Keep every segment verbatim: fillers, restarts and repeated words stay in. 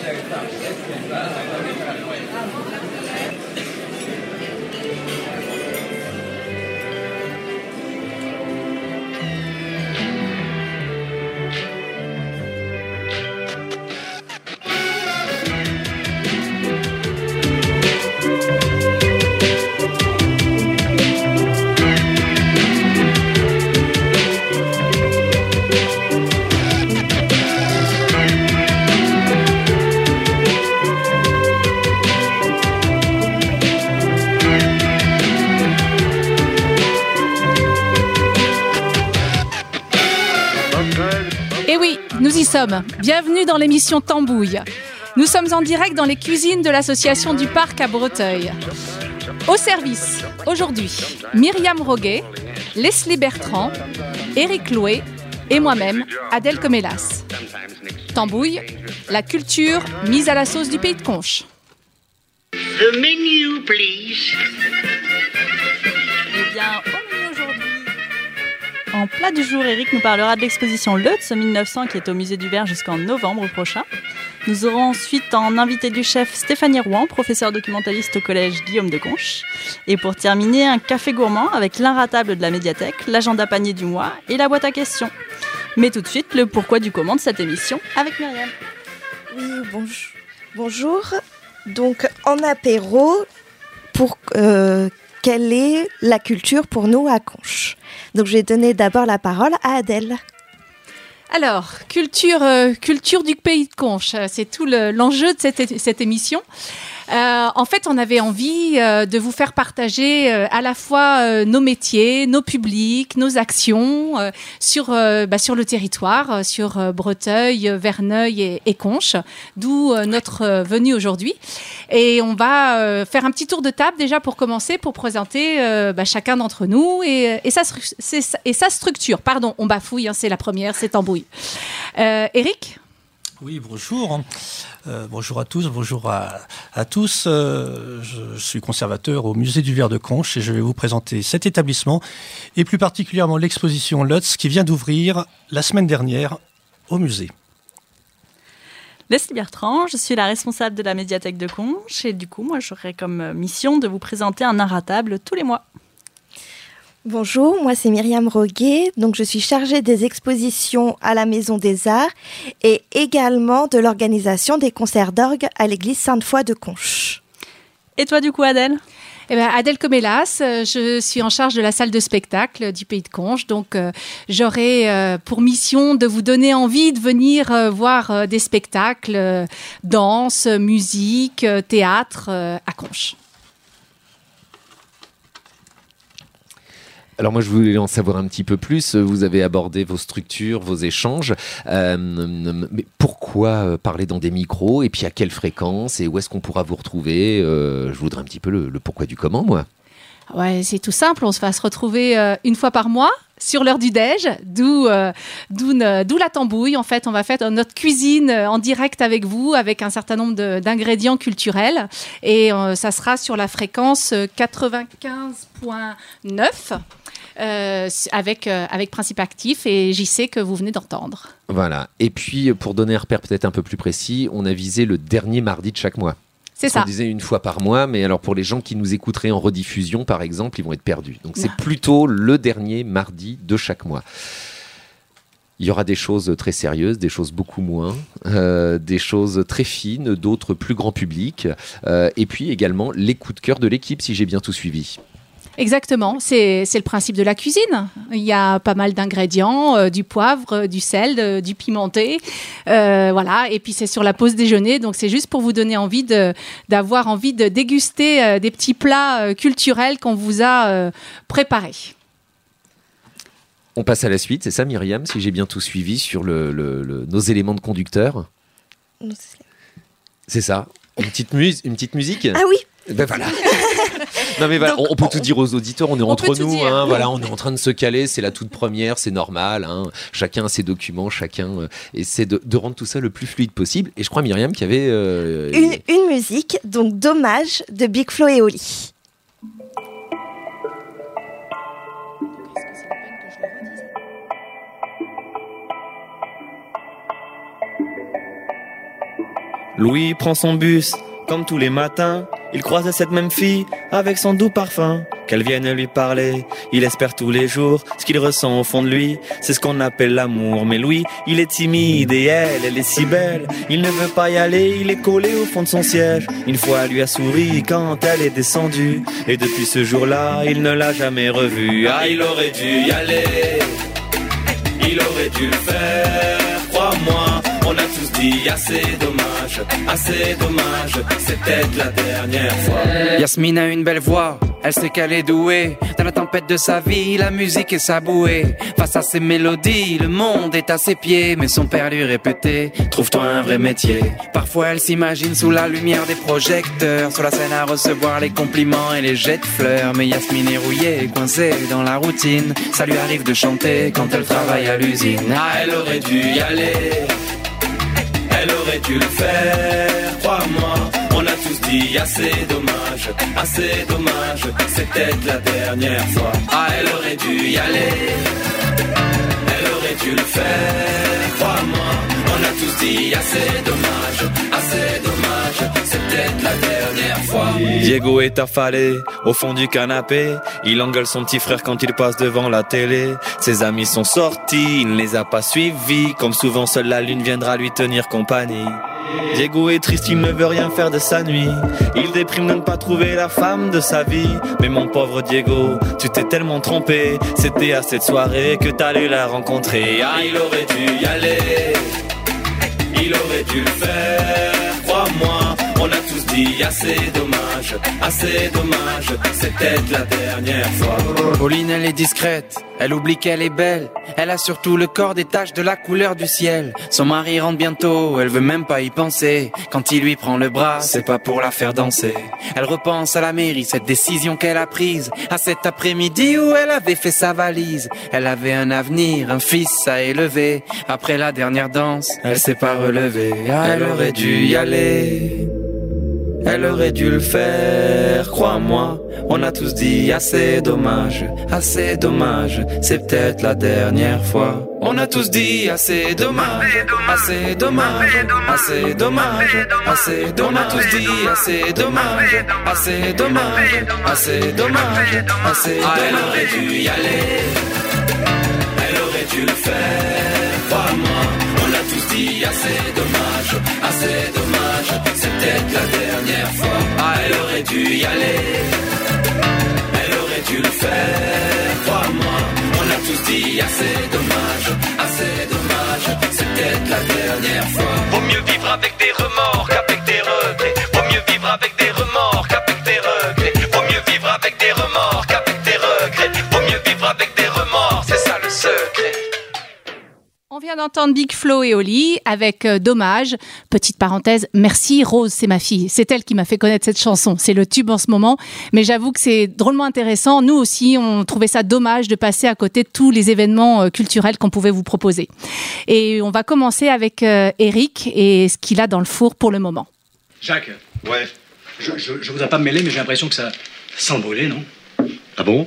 Et oui, nous y sommes. Bienvenue dans l'émission Tambouille. Nous sommes en direct dans les cuisines de l'association du Parc à Breteuil. Au service, aujourd'hui, Myriam Roguet, Leslie Bertrand, Éric Loué et moi-même, Adèle Comélas. Tambouille, la culture mise à la sauce du pays de Conches. The menu, please. Eh bien, au menu aujourd'hui, en plat du jour, Éric nous parlera de l'exposition Lutz mille neuf cents qui est au musée du Verre jusqu'en novembre prochain. Nous aurons ensuite en invité du chef Stéphanie Rouen, professeure documentaliste au collège Guillaume de Conches. Et pour terminer, un café gourmand avec l'inratable de la médiathèque, l'agenda panier du mois et la boîte à questions. Mais tout de suite, le pourquoi du comment de cette émission avec Myriam. Oui, bonjour. Bonjour. Donc, en apéro, pour, euh, quelle est la culture pour nous à Conches ? Donc, je vais donner d'abord la parole à Adèle. Alors, culture, euh, culture du pays de Conches, c'est tout le, l'enjeu de cette, cette émission. Euh, en fait, on avait envie euh, de vous faire partager euh, à la fois euh, nos métiers, nos publics, nos actions euh, sur euh, bah, sur le territoire, euh, sur euh, Breteuil, Verneuil et, et Conches, d'où euh, notre euh, venue aujourd'hui. Et on va euh, faire un petit tour de table déjà pour commencer, pour présenter euh, bah, chacun d'entre nous et, et, sa, c'est, et sa structure. Pardon, on bafouille, hein, c'est la première, c'est Tambouille. Euh, Éric ? Oui, bonjour. Euh, bonjour à tous, bonjour à, à tous. Euh, je, je suis conservateur au musée du Verre de Conches et je vais vous présenter cet établissement et plus particulièrement l'exposition Lutz qui vient d'ouvrir la semaine dernière au musée. Leslie Bertrand, je suis la responsable de la médiathèque de Conches et du coup, moi, j'aurai comme mission de vous présenter un inratable tous les mois. Bonjour, moi c'est Myriam Roguet, donc je suis chargée des expositions à la Maison des Arts et également de l'organisation des concerts d'orgue à l'église Sainte-Foy de Conches. Et toi du coup Adèle ? Eh ben, Adèle Comélas, je suis en charge de la salle de spectacle du Pays de Conches, donc euh, j'aurai euh, pour mission de vous donner envie de venir euh, voir euh, des spectacles, euh, danse, musique, euh, théâtre euh, à Conches. Alors moi, je voulais en savoir un petit peu plus. Vous avez abordé vos structures, vos échanges. Euh, mais pourquoi parler dans des micros ? Et puis à quelle fréquence ? Et où est-ce qu'on pourra vous retrouver ? euh, Je voudrais un petit peu le, le pourquoi du comment, moi. Ouais, c'est tout simple. On va se retrouver euh, une fois par mois sur l'heure du déj, d'où, euh, d'où, d'où la tambouille. En fait, on va faire notre cuisine en direct avec vous, avec un certain nombre de, d'ingrédients culturels. Et euh, ça sera sur la fréquence quatre-vingt-quinze virgule neuf. Euh, avec, euh, avec Principe Actif et J C que vous venez d'entendre. Voilà. Et puis, pour donner un repère peut-être un peu plus précis, on a visé le dernier mardi de chaque mois. C'est Parce ça. On disait une fois par mois, mais alors pour les gens qui nous écouteraient en rediffusion, par exemple, ils vont être perdus. Donc, c'est plutôt le dernier mardi de chaque mois. Il y aura des choses très sérieuses, des choses beaucoup moins, euh, des choses très fines, d'autres plus grand public, euh, et puis également les coups de cœur de l'équipe, si j'ai bien tout suivi. Exactement, c'est, c'est le principe de la cuisine. Il y a pas mal d'ingrédients, euh, du poivre, euh, du sel, de, du pimenté, euh, voilà. Et puis c'est sur la pause déjeuner, donc c'est juste pour vous donner envie de, d'avoir envie de déguster euh, des petits plats euh, culturels qu'on vous a euh, préparés. On passe à la suite, c'est ça Myriam, si j'ai bien tout suivi sur le, le, le, nos éléments de conducteurs. C'est ça, une petite, mus- une petite musique. Ah oui. Ben voilà. Non mais voilà, Donc, on, on peut tout dire aux auditeurs, on est on entre peut nous, tout dire. hein, voilà, on est en train de se caler, c'est la toute première, c'est normal, hein, chacun a ses documents, chacun euh, essaie de, de rendre tout ça le plus fluide possible. Et je crois Myriam qu'il y avait euh, une, une musique, donc Dommage de Big Flo et Oli. Louis prend son bus, comme tous les matins. Il croise cette même fille avec son doux parfum. Qu'elle vienne lui parler, il espère tous les jours. Ce qu'il ressent au fond de lui, c'est ce qu'on appelle l'amour. Mais lui, il est timide et elle, elle est si belle. Il ne veut pas y aller, il est collé au fond de son siège. Une fois, elle lui a souri quand elle est descendue. Et depuis ce jour-là, il ne l'a jamais revue. Ah, il aurait dû y aller, il aurait dû le faire, crois-moi. On a tous dit assez dommage, assez dommage, c'est peut-être la dernière fois. Yasmine a une belle voix, elle sait qu'elle est douée. Dans la tempête de sa vie, la musique est sa bouée. Face à ses mélodies, le monde est à ses pieds. Mais son père lui répétait, trouve-toi un vrai métier. Parfois elle s'imagine sous la lumière des projecteurs, sur la scène à recevoir les compliments et les jets de fleurs. Mais Yasmine est rouillée, coincée dans la routine. Ça lui arrive de chanter quand elle travaille à l'usine. Ah, elle aurait dû y aller, elle aurait dû le faire, crois-moi. On a tous dit assez dommage, assez dommage, c'est peut-être la dernière fois. Ah, elle aurait dû y aller, elle aurait dû le faire, crois-moi. On a tous dit assez dommage, assez dommage, c'est peut-être la dernière fois. Diego est affalé au fond du canapé. Il engueule son petit frère quand il passe devant la télé. Ses amis sont sortis, il ne les a pas suivis. Comme souvent, seule la lune viendra lui tenir compagnie. Diego est triste, il ne veut rien faire de sa nuit. Il déprime de ne pas trouver la femme de sa vie. Mais mon pauvre Diego, tu t'es tellement trompé. C'était à cette soirée que t'allais la rencontrer. Ah, il aurait dû y aller, il aurait dû le faire, crois-moi. On a tous dit assez dommage, assez dommage, c'est peut-être la dernière fois. Pauline, elle est discrète, elle oublie qu'elle est belle. Elle a surtout le corps des taches de la couleur du ciel. Son mari rentre bientôt, elle veut même pas y penser. Quand il lui prend le bras, c'est pas pour la faire danser. Elle repense à la mairie, cette décision qu'elle a prise. À cet après-midi où elle avait fait sa valise. Elle avait un avenir, un fils à élever. Après la dernière danse, elle s'est pas relevée. Ah, elle aurait dû y aller, elle aurait dû le faire, crois-moi. On a tous dit assez dommage, assez dommage, c'est peut-être la dernière fois. On a tous dit assez dommage, assez dommage, assez dommage, assez dommage. On a tous dit assez dommage, assez dommage, assez dommage, assez dommage. Elle aurait dû y aller, elle aurait dû le faire, crois-moi. On a tous dit assez dommage, assez dommage, c'est peut-être la dernière fois. Ah, elle aurait dû y aller, elle aurait dû le faire, crois-moi. On a tous dit assez dommage, assez dommage, c'est peut-être la dernière fois. Vaut mieux vivre avec des remords qu'avec des regrets. Vaut mieux vivre avec des remords qu'avec des regrets. Vaut mieux vivre avec des remords qu'avec des regrets. Vaut mieux vivre avec des remords, c'est ça le secret. On vient d'entendre Big Flo et Oli avec euh, Dommage. Petite parenthèse, merci Rose, c'est ma fille. C'est elle qui m'a fait connaître cette chanson. C'est le tube en ce moment. Mais j'avoue que c'est drôlement intéressant. Nous aussi, on trouvait ça dommage de passer à côté de tous les événements euh, culturels qu'on pouvait vous proposer. Et on va commencer avec euh, Eric et ce qu'il a dans le four pour le moment. Jacques. Ouais. Je, je, je voudrais pas me mêler, mais j'ai l'impression que ça sent le brûler, non? Ah bon?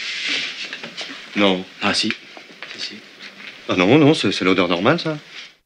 Non. Ah si. Si, si. Ah non, non, c'est, c'est l'odeur normale, ça.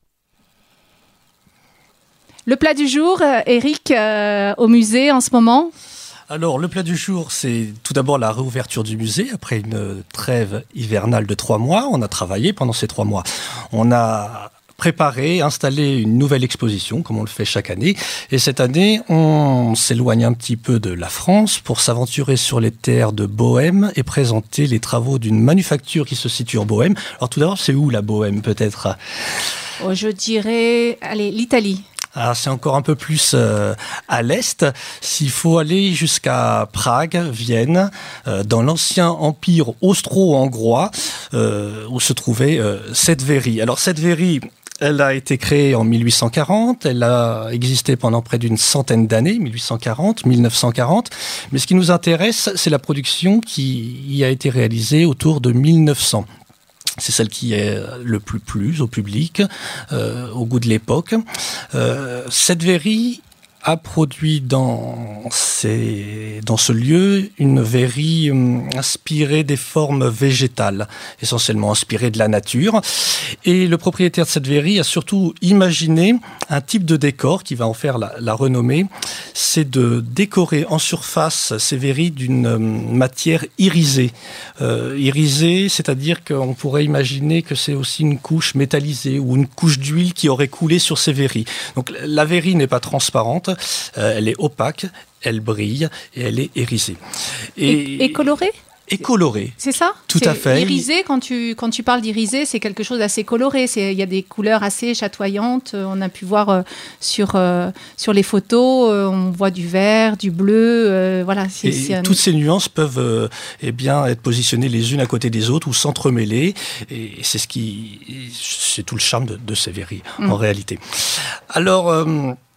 Le plat du jour, euh, Eric, euh, au musée en ce moment? Alors, le plat du jour, c'est tout d'abord la réouverture du musée après une trêve hivernale de trois mois. On a travaillé pendant ces trois mois. On a préparé, installé une nouvelle exposition, comme on le fait chaque année. Et cette année, on s'éloigne un petit peu de la France pour s'aventurer sur les terres de Bohême et présenter les travaux d'une manufacture qui se situe en Bohême. Alors tout d'abord, c'est où la Bohême, peut-être? Oh, je dirais, allez, l'Italie. Alors c'est encore un peu plus euh, à l'est. S'il faut aller jusqu'à Prague, Vienne, euh, dans l'ancien empire austro-hongrois, euh, où se trouvait euh, Szentvéry. Alors Szentvéry, elle a été créée en mille huit cent quarante, elle a existé pendant près d'une centaine d'années, mille huit cent quarante, mille neuf cent quarante. Mais ce qui nous intéresse, c'est la production qui y a été réalisée autour de mille neuf cents. C'est celle qui est le plus plu au public, euh, au goût de l'époque. Euh, Szentvéry a produit dans, ces, dans ce lieu une verrerie euh, inspirée des formes végétales, essentiellement inspirée de la nature. Et le propriétaire de cette verrerie a surtout imaginé un type de décor qui va en faire la, la renommée. C'est de décorer en surface ces verreries d'une euh, matière irisée. Euh, irisée, c'est-à-dire qu'on pourrait imaginer que c'est aussi une couche métallisée ou une couche d'huile qui aurait coulé sur ces verreries. Donc la verrerie n'est pas transparente, euh, elle est opaque, elle brille et elle est irisée. Et, et, et colorée ? Et colorée. C'est ça ? Tout c'est à fait. Irisé, quand tu, quand tu parles d'irisé, c'est quelque chose d'assez coloré. Il y a des couleurs assez chatoyantes. On a pu voir euh, sur, euh, sur les photos, euh, on voit du vert, du bleu. Euh, voilà, c'est, et c'est un... toutes ces nuances peuvent euh, eh bien, être positionnées les unes à côté des autres ou s'entremêler. Et c'est, ce qui, c'est tout le charme de, de ces verreries, mmh. en réalité. Alors, euh,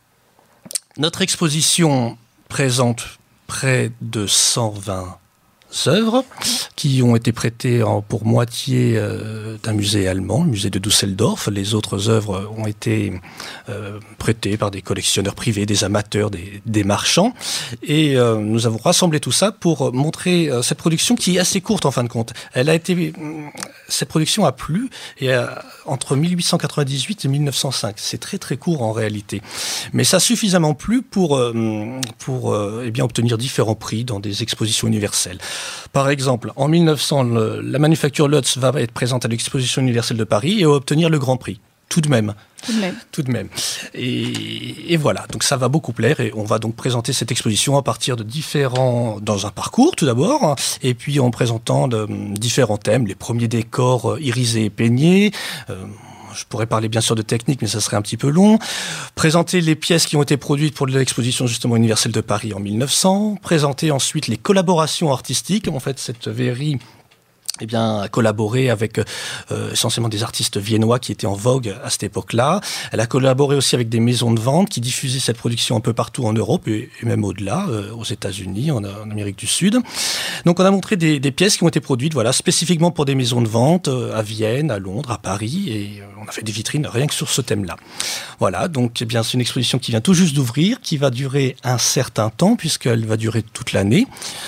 notre exposition présente près de cent vingt œuvres qui ont été prêtées en, pour moitié euh, d'un musée allemand, le musée de Düsseldorf. Les autres œuvres ont été euh, prêtées par des collectionneurs privés, des amateurs, des, des marchands. Et euh, nous avons rassemblé tout ça pour montrer euh, cette production qui est assez courte en fin de compte. Elle a été, cette production a plu et a, entre mille huit cent quatre-vingt-dix-huit et mille neuf cent cinq. C'est très très court en réalité. Mais ça a suffisamment plu pour, euh, pour euh, eh bien, obtenir différents prix dans des expositions universelles. Par exemple, en mille neuf cents, le, la manufacture Lutz va être présente à l'exposition universelle de Paris et va obtenir le Grand Prix. Tout de même. Tout de même. Tout de même. Et, et voilà, donc ça va beaucoup plaire et on va donc présenter cette exposition à partir de différents, dans un parcours tout d'abord, et puis en présentant de, différents thèmes, les premiers décors irisés et peignés. Euh, Je pourrais parler bien sûr de technique, mais ça serait un petit peu long. Présenter les pièces qui ont été produites pour l'exposition justement universelle de Paris en mille neuf cents. Présenter ensuite les collaborations artistiques. En fait, cette verrerie eh bien, a collaboré avec euh, essentiellement des artistes viennois qui étaient en vogue à cette époque-là. Elle a collaboré aussi avec des maisons de vente qui diffusaient cette production un peu partout en Europe et, et même au-delà, euh, aux États-Unis, en, en Amérique du Sud. Donc on a montré des, des pièces qui ont été produites voilà, spécifiquement pour des maisons de vente euh, à Vienne, à Londres, à Paris, et euh, on a fait des vitrines rien que sur ce thème-là. Voilà, donc eh bien, c'est une exposition qui vient tout juste d'ouvrir, qui va durer un certain temps, puisqu'elle va durer toute l'année.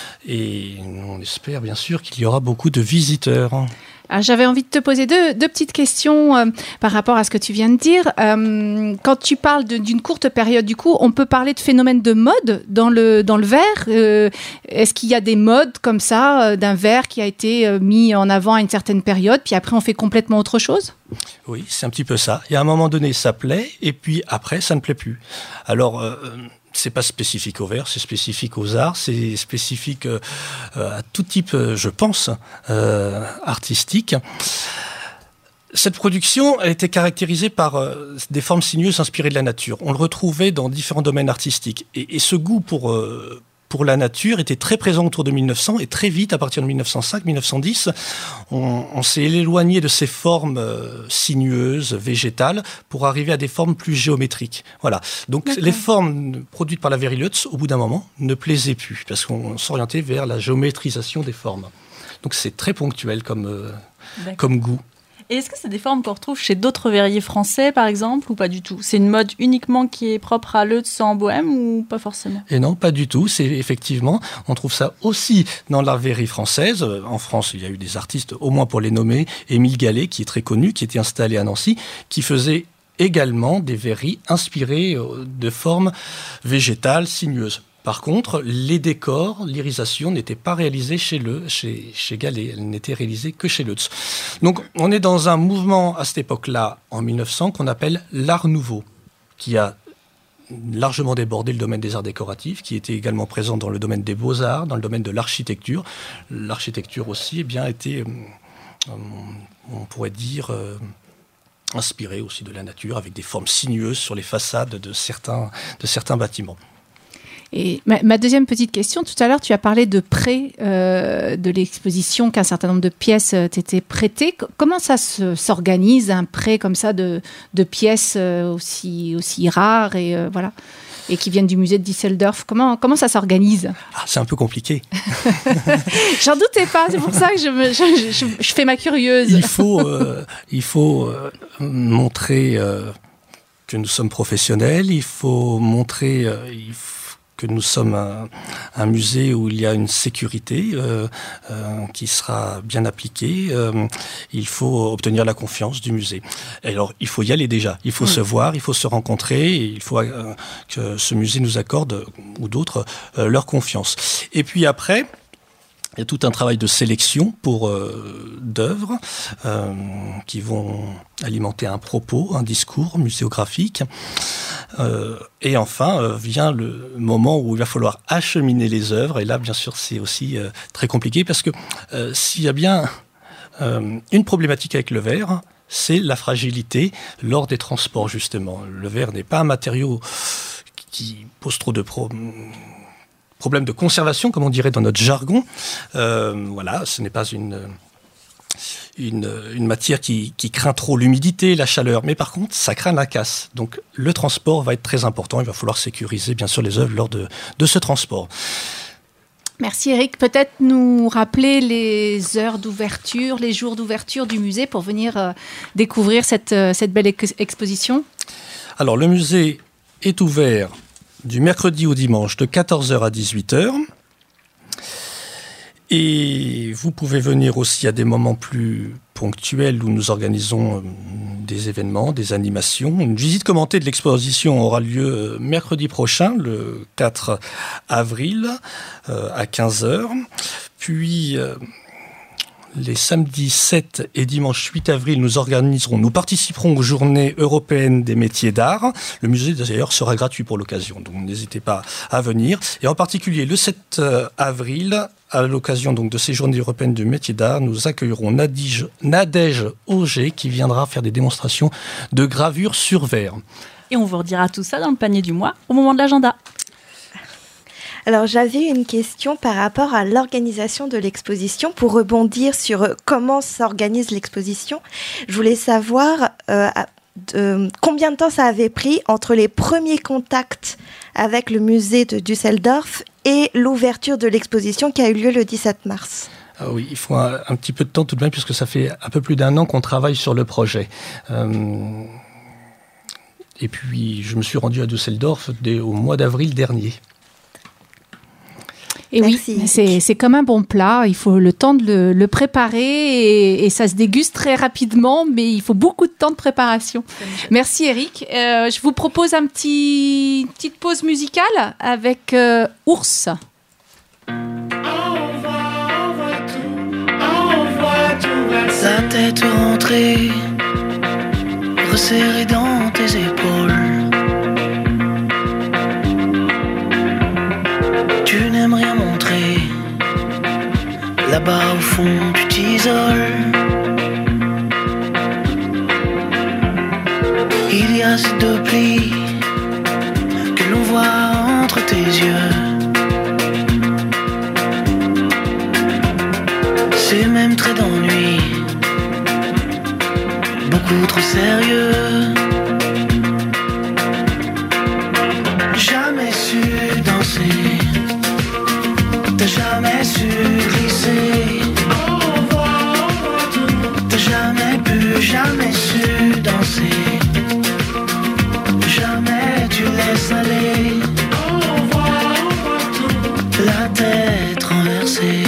Et on espère bien sûr qu'il y aura beaucoup de visiteurs. Alors, j'avais envie de te poser deux, deux petites questions euh, par rapport à ce que tu viens de dire. Euh, quand tu parles de, d'une courte période, du coup, on peut parler de phénomène de mode dans le, dans le verre. Euh, est-ce qu'il y a des modes comme ça, euh, d'un verre qui a été euh, mis en avant à une certaine période, puis après on fait complètement autre chose ? Oui, c'est un petit peu ça. Et à un moment donné, ça plaît, et puis après, ça ne plaît plus. Alors... Euh, c'est pas spécifique au verre, c'est spécifique aux arts, c'est spécifique euh, à tout type, euh, je pense, euh, artistique. Cette production, elle était caractérisée par euh, des formes sinueuses inspirées de la nature. On le retrouvait dans différents domaines artistiques. Et, et ce goût pour... Euh, pour la nature était très présent autour de mille neuf cents et très vite, à partir de mille neuf cent cinq mille neuf cent dix, on, on s'est éloigné de ces formes euh, sinueuses, végétales, pour arriver à des formes plus géométriques. Voilà. Donc D'accord. Les formes produites par la verrerie Lutz, au bout d'un moment, ne plaisaient plus, parce qu'on s'orientait vers la géométrisation des formes. Donc c'est très ponctuel comme, euh, comme goût. Et est-ce que c'est des formes qu'on retrouve chez d'autres verriers français, par exemple, ou pas du tout ? C'est une mode uniquement qui est propre à Lutz en Bohème ou pas forcément ? Et non, pas du tout. C'est effectivement, on trouve ça aussi dans la verrerie française. En France, il y a eu des artistes, au moins pour les nommer, Émile Gallet, qui est très connu, qui était installé à Nancy, qui faisait également des verreries inspirées de formes végétales, sinueuses. Par contre, les décors, l'irisation n'était pas réalisée chez, le, chez, chez Gallet, elle n'était réalisée que chez Lutz. Donc on est dans un mouvement à cette époque-là, en mille neuf cents, qu'on appelle l'art nouveau, qui a largement débordé le domaine des arts décoratifs, qui était également présent dans le domaine des beaux-arts, dans le domaine de l'architecture. L'architecture aussi eh bien, était, on pourrait dire... Euh, inspirée aussi de la nature, avec des formes sinueuses sur les façades de certains, de certains bâtiments. Et ma, ma deuxième petite question, tout à l'heure, tu as parlé de prêt euh, de l'exposition, qu'un certain nombre de pièces euh, t'étaient prêtées. C- comment ça se, s'organise, un prêt comme ça de, de pièces euh, aussi, aussi rares et, euh, voilà, et qui viennent du musée de Düsseldorf? Comment, comment ça s'organise? Ah, c'est un peu compliqué. J'en doutais pas, c'est pour ça que je, me, je, je, je fais ma curieuse. Il faut, euh, il faut euh, montrer... Euh que nous sommes professionnels, il faut montrer euh, il faut que nous sommes un, un musée où il y a une sécurité euh, euh, qui sera bien appliquée. Euh, il faut obtenir la confiance du musée. Et alors, il faut y aller déjà. Il faut mmh. se voir, il faut se rencontrer. Et il faut euh, que ce musée nous accorde, ou d'autres, euh, leur confiance. Et puis après, il y a tout un travail de sélection pour euh, d'œuvres euh, qui vont alimenter un propos, un discours muséographique. Euh, et enfin, euh, vient le moment où il va falloir acheminer les œuvres. Et là, bien sûr, c'est aussi euh, très compliqué parce que euh, s'il y a bien euh, une problématique avec le verre, c'est la fragilité lors des transports, justement. Le verre n'est pas un matériau qui pose trop de problèmes. Problème de conservation, comme on dirait dans notre jargon. Euh, voilà, ce n'est pas une, une, une matière qui, qui craint trop l'humidité, la chaleur, mais par contre, ça craint la casse. Donc, le transport va être très important. Il va falloir sécuriser, bien sûr, les œuvres lors de, de ce transport. Merci Eric. Peut-être nous rappeler les heures d'ouverture, les jours d'ouverture du musée pour venir euh, découvrir cette, euh, cette belle ex- exposition. Alors, le musée est ouvert du mercredi au dimanche de quatorze heures à dix-huit heures. Et vous pouvez venir aussi à des moments plus ponctuels où nous organisons des événements, des animations. Une visite commentée de l'exposition aura lieu mercredi prochain, le quatre avril, à quinze heures. Puis les samedis sept et dimanche huit avril, nous organiserons, nous participerons aux Journées européennes des métiers d'art. Le musée, d'ailleurs, sera gratuit pour l'occasion, donc n'hésitez pas à venir. Et en particulier, le sept avril, à l'occasion donc de ces Journées européennes des métiers d'art, nous accueillerons Nadège, Nadège Auger, qui viendra faire des démonstrations de gravure sur verre. Et on vous redira tout ça dans le panier du mois, au moment de l'agenda. Alors, j'avais une question par rapport à l'organisation de l'exposition. Pour rebondir sur comment s'organise l'exposition, je voulais savoir euh, de, combien de temps ça avait pris entre les premiers contacts avec le musée de Düsseldorf et l'ouverture de l'exposition qui a eu lieu le dix-sept mars. Ah oui, il faut un, un petit peu de temps tout de même, puisque ça fait un peu plus d'un an qu'on travaille sur le projet. Euh, et puis, je me suis rendu à Düsseldorf dès, au mois d'avril dernier. Et Merci. oui, c'est, c'est comme un bon plat, il faut le temps de le, le préparer et, et ça se déguste très rapidement, mais il faut beaucoup de temps de préparation. Merci Eric. Euh, je vous propose un petit, une petite pause musicale avec euh, Ours. La tête rentrée, resserrée dans tes épaules. Tu n'aimes rien montrer. Là-bas au fond tu t'isoles. Il y a ces deux plis que l'on voit entre tes yeux. Ces mêmes traits d'ennui, beaucoup trop sérieux. Jamais su danser, t'as jamais su glisser. T'as jamais pu, jamais su danser. Jamais tu laisses aller. La tête renversée.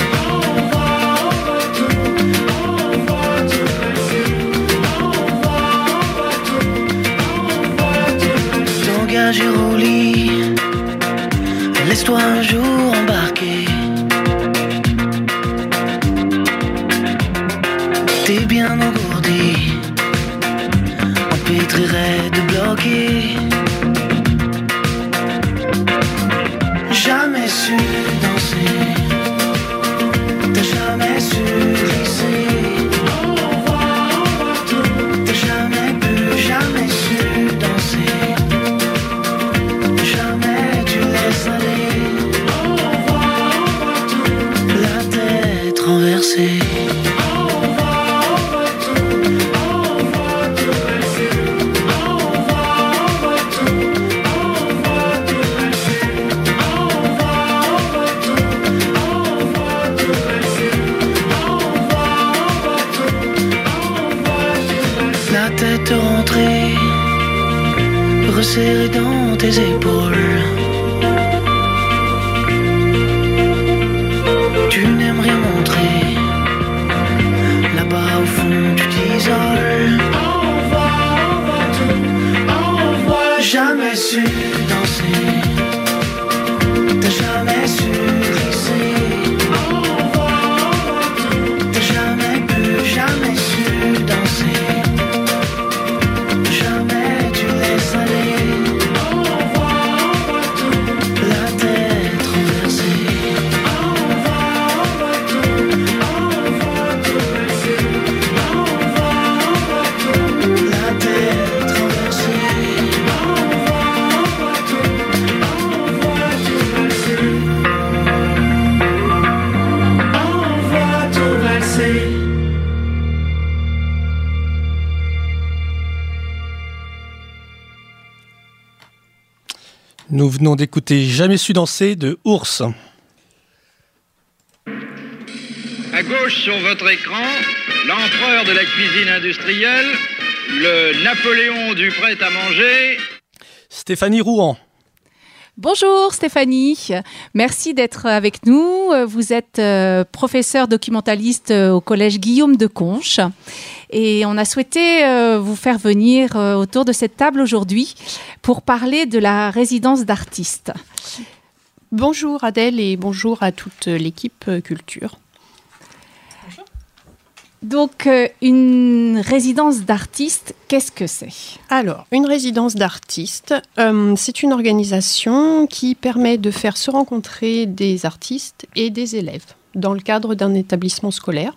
T'engager au lit, laisse-toi un jour embarquer. T'es bien engourdi, empêtré, raide, bloqué. Jamais su danser, t'as jamais su glisser. T'as jamais pu, jamais su danser. Jamais tu laisses aller. La tête renversée. resserré dans tes épaules. Tu n'aimes rien montrer. Là-bas au fond tu t'isoles. Envoie, envoie tout, envoie. Jamais su danser. T'as jamais su glisser. Envoie, envoie tout. T'as jamais pu, jamais su danser. Jamais tu laisses aller. Envoie, envoie tout. La tête renversée. Envoie, envoie tout. Envoie tout verser. Envoie, envoie tout. La tête renversée. Envoie, envoie tout. Envoie tout verser. Envoie tout verser. Nous venons d'écouter Jamais su danser de Ours. À gauche sur votre écran, l'empereur de la cuisine industrielle, le Napoléon du prêt-à-manger. Stéphanie Rouen. Bonjour Stéphanie, merci d'être avec nous. Vous êtes euh, professeure documentaliste au collège Guillaume de Conches et on a souhaité euh, vous faire venir euh, autour de cette table aujourd'hui pour parler de la résidence d'artistes. Bonjour Adèle et bonjour à toute l'équipe culture. Donc, euh, une résidence d'artistes, qu'est-ce que c'est ? Alors, une résidence d'artistes, euh, c'est une organisation qui permet de faire se rencontrer des artistes et des élèves dans le cadre d'un établissement scolaire.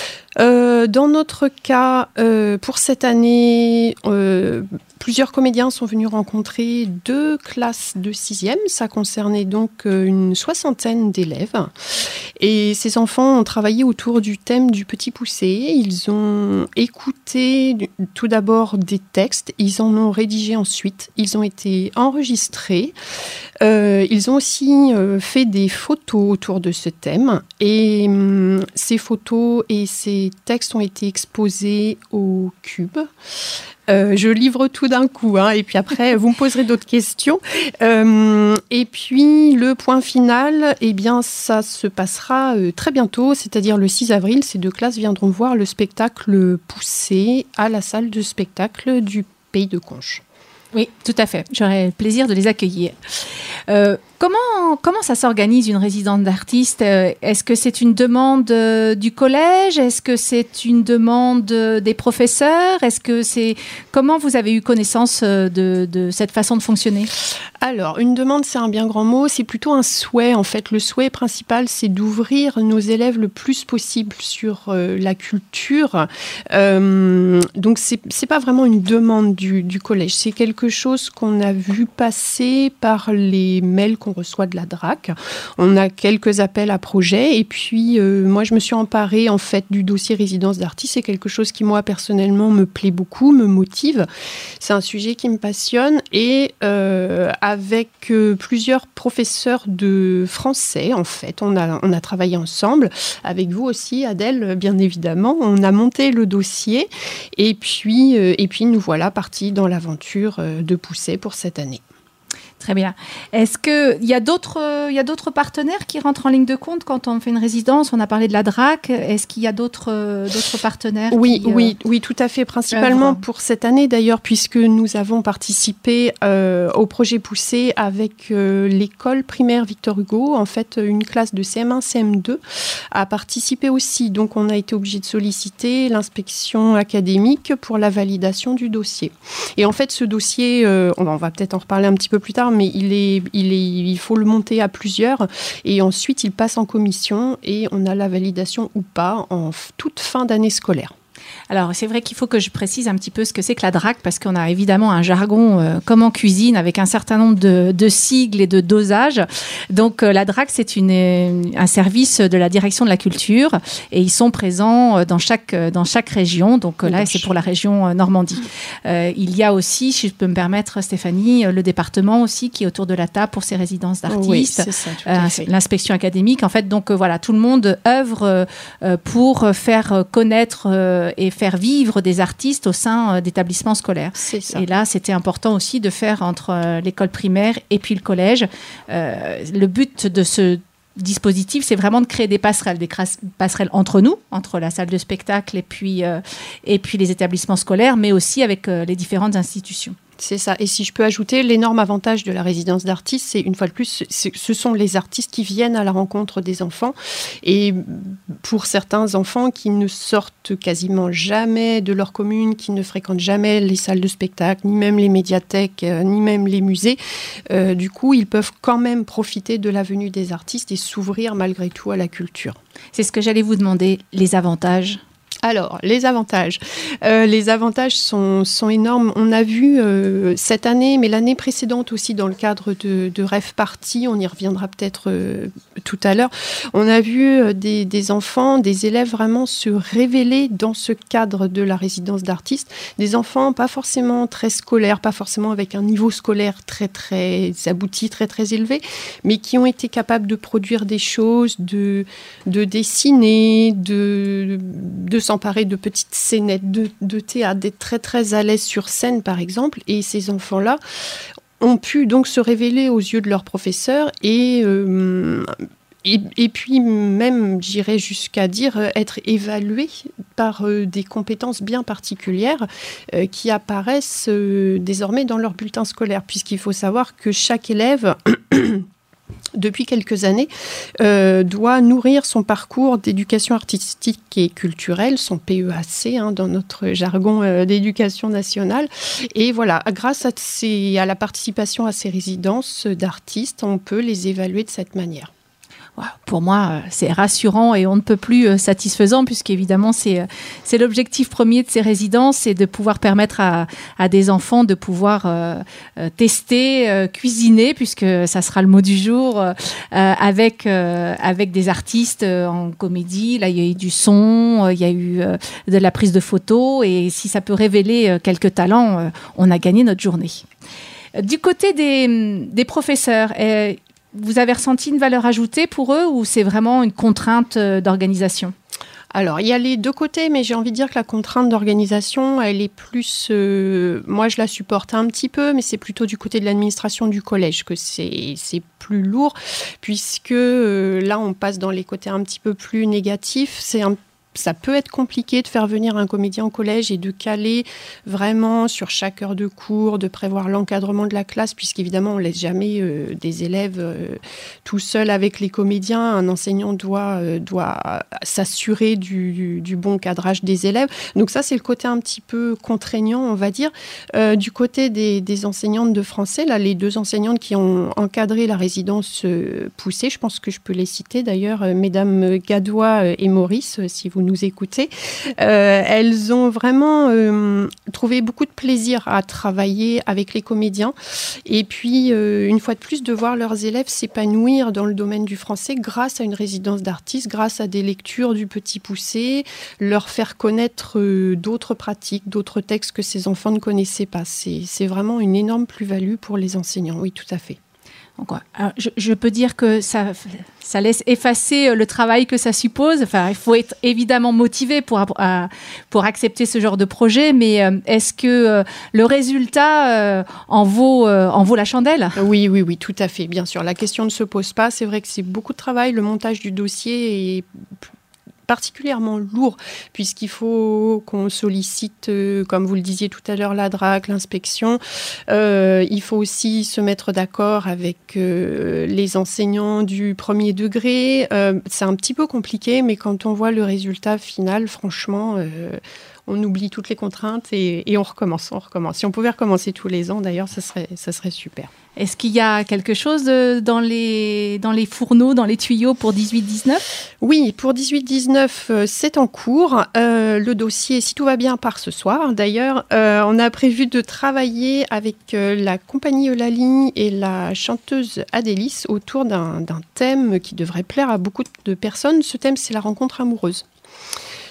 Euh, dans notre cas, euh, pour cette année, euh, plusieurs comédiens sont venus rencontrer deux classes de sixième. Ça concernait donc euh, une soixantaine d'élèves. Et ces enfants ont travaillé autour du thème du Petit Poucet. Ils ont écouté tout d'abord des textes, ils en ont rédigé ensuite, ils ont été enregistrés. Euh, ils ont aussi euh, fait des photos autour de ce thème. Et hum, ces photos et ces textes ont été exposés au Cube. Euh, je livre tout d'un coup, hein, et puis après, vous me poserez d'autres questions. Euh, et puis, le point final, eh bien, ça se passera euh, très bientôt, c'est-à-dire le six avril. Ces deux classes viendront voir le spectacle Poucet à la salle de spectacle du Pays de Conches. Oui, tout à fait. J'aurais le plaisir de les accueillir. Euh, comment, comment ça s'organise une résidence d'artistes ? Est-ce que c'est une demande euh, du collège ? Est-ce que c'est une demande euh, des professeurs ? Est-ce que c'est... Comment vous avez eu connaissance euh, de, de cette façon de fonctionner ? Alors, une demande, c'est un bien grand mot. C'est plutôt un souhait, en fait. Le souhait principal, c'est d'ouvrir nos élèves le plus possible sur euh, la culture. Euh, donc, c'est, c'est pas vraiment une demande du, du collège. C'est quelque chose qu'on a vu passer par les mails qu'on reçoit de la D R A C. On a quelques appels à projets et puis euh, moi je me suis emparée en fait du dossier résidence d'artistes. C'est quelque chose qui moi personnellement me plaît beaucoup, me motive. C'est un sujet qui me passionne et euh, avec euh, plusieurs professeurs de français en fait, on a, on a travaillé ensemble, avec vous aussi Adèle bien évidemment, on a monté le dossier et puis, euh, et puis nous voilà partis dans l'aventure euh, de Poucet pour cette année. Très bien. Est-ce qu'il y a d'autres, euh, y a d'autres partenaires qui rentrent en ligne de compte quand on fait une résidence ? On a parlé de la D R A C. Est-ce qu'il y a d'autres, euh, d'autres partenaires Oui, qui, euh, oui, oui, tout à fait. Principalement œuvre. Pour cette année d'ailleurs, puisque nous avons participé euh, au projet Poucet avec euh, l'école primaire Victor Hugo. En fait, une classe de C M un, C M deux a participé aussi. Donc, on a été obligé de solliciter l'inspection académique pour la validation du dossier. Et en fait, ce dossier, euh, on va peut-être en reparler un petit peu plus tard, mais il, est, il, est, il faut le monter à plusieurs et ensuite il passe en commission et on a la validation ou pas en toute fin d'année scolaire. Alors, c'est vrai qu'il faut que je précise un petit peu ce que c'est que la D R A C, parce qu'on a évidemment un jargon euh, comme en cuisine, avec un certain nombre de, de sigles et de dosages. Donc, euh, la D R A C, c'est une, un service de la direction de la culture, et ils sont présents dans chaque, dans chaque région. Donc euh, là, c'est pour la région euh, Normandie. Euh, il y a aussi, si je peux me permettre, Stéphanie, le département aussi, qui est autour de la table pour ces résidences d'artistes. Oui, c'est ça, tout à fait. Euh, l'inspection académique, en fait. Donc, euh, voilà, tout le monde œuvre euh, pour faire connaître euh, et et faire vivre des artistes au sein euh, d'établissements scolaires. C'est ça. Et là, c'était important aussi de faire entre euh, l'école primaire et puis le collège. Euh, le but de ce dispositif, c'est vraiment de créer des passerelles, des cras- passerelles entre nous, entre la salle de spectacle et puis, euh, et puis les établissements scolaires, mais aussi avec euh, les différentes institutions. C'est ça. Et si je peux ajouter, l'énorme avantage de la résidence d'artistes, c'est une fois de plus, c'est, ce sont les artistes qui viennent à la rencontre des enfants. Et pour certains enfants qui ne sortent quasiment jamais de leur commune, qui ne fréquentent jamais les salles de spectacle, ni même les médiathèques, euh, ni même les musées, euh, du coup, ils peuvent quand même profiter de la venue des artistes et s'ouvrir malgré tout à la culture. C'est ce que j'allais vous demander, les avantages. Alors, les avantages. Euh, les avantages sont, sont énormes. On a vu euh, cette année, mais l'année précédente aussi, dans le cadre de, de Rêve Party, on y reviendra peut-être euh, tout à l'heure, on a vu euh, des, des enfants, des élèves vraiment se révéler dans ce cadre de la résidence d'artistes. Des enfants pas forcément très scolaires, pas forcément avec un niveau scolaire très, très abouti, très, très élevé, mais qui ont été capables de produire des choses, de, de dessiner, de, de s'emparer de petites scénettes de, de théâtre, d'être très très à l'aise sur scène par exemple, et ces enfants-là ont pu donc se révéler aux yeux de leurs professeurs et, euh, et, et puis même, j'irais jusqu'à dire, être évalués par euh, des compétences bien particulières euh, qui apparaissent euh, désormais dans leur bulletin scolaire, puisqu'il faut savoir que chaque élève depuis quelques années, euh, doit nourrir son parcours d'éducation artistique et culturelle, son P E A C, hein, dans notre jargon euh, d'éducation nationale. Et voilà, grâce à, ces, à la participation à ces résidences d'artistes, on peut les évaluer de cette manière. Pour moi, c'est rassurant et on ne peut plus satisfaisant, puisqu'évidemment, c'est, c'est l'objectif premier de ces résidences, c'est de pouvoir permettre à, à des enfants de pouvoir euh, tester, euh, cuisiner, puisque ça sera le mot du jour, euh, avec, euh, avec des artistes en comédie. Là, il y a eu du son, il y a eu euh, de la prise de photos, et si ça peut révéler quelques talents, euh, on a gagné notre journée. Du côté des, des professeurs, euh, vous avez ressenti une valeur ajoutée pour eux ou c'est vraiment une contrainte d'organisation ? Alors, il y a les deux côtés, mais j'ai envie de dire que la contrainte d'organisation, elle est plus... Euh, moi, je la supporte un petit peu, mais c'est plutôt du côté de l'administration du collège que c'est, c'est plus lourd, puisque euh, là, on passe dans les côtés un petit peu plus négatifs. C'est un Ça peut être compliqué de faire venir un comédien au collège et de caler vraiment sur chaque heure de cours, de prévoir l'encadrement de la classe, puisqu'évidemment, on ne laisse jamais euh, des élèves euh, tout seuls avec les comédiens. Un enseignant doit, euh, doit s'assurer du, du, du bon cadrage des élèves. Donc ça, c'est le côté un petit peu contraignant, on va dire. Euh, du côté des, des enseignantes de français, là, les deux enseignantes qui ont encadré la résidence euh, poussée, je pense que je peux les citer d'ailleurs, euh, mesdames Gadois et Maurice, euh, si vous nous écoutez, euh, elles ont vraiment euh, trouvé beaucoup de plaisir à travailler avec les comédiens et puis euh, une fois de plus de voir leurs élèves s'épanouir dans le domaine du français grâce à une résidence d'artistes, grâce à des lectures du Petit Poucet, leur faire connaître euh, d'autres pratiques, d'autres textes que ces enfants ne connaissaient pas. C'est, c'est vraiment une énorme plus-value pour les enseignants, oui, tout à fait. Donc, alors, je, je peux dire que ça, ça laisse effacer le travail que ça suppose. Enfin, il faut être évidemment motivé pour, euh, pour accepter ce genre de projet, mais euh, est-ce que euh, le résultat euh, en, vaut, euh, en vaut la chandelle ? Oui, oui, oui, tout à fait, bien sûr. La question ne se pose pas. C'est vrai que c'est beaucoup de travail. Le montage du dossier est particulièrement lourd, puisqu'il faut qu'on sollicite, euh, comme vous le disiez tout à l'heure, la D R A C, l'inspection. Euh, il faut aussi se mettre d'accord avec euh, les enseignants du premier degré. Euh, c'est un petit peu compliqué, mais quand on voit le résultat final, franchement, euh, on oublie toutes les contraintes et, et on recommence, on recommence. Si on pouvait recommencer tous les ans, d'ailleurs, ça serait, ça serait super. Est-ce qu'il y a quelque chose de, dans, les, dans les fourneaux, dans les tuyaux pour dix-huit dix-neuf ? Oui, pour dix-huit dix-neuf, euh, c'est en cours. Euh, le dossier, si tout va bien, part ce soir. D'ailleurs, euh, on a prévu de travailler avec euh, la compagnie Eulalie et la chanteuse Adélis autour d'un, d'un thème qui devrait plaire à beaucoup de personnes. Ce thème, c'est la rencontre amoureuse.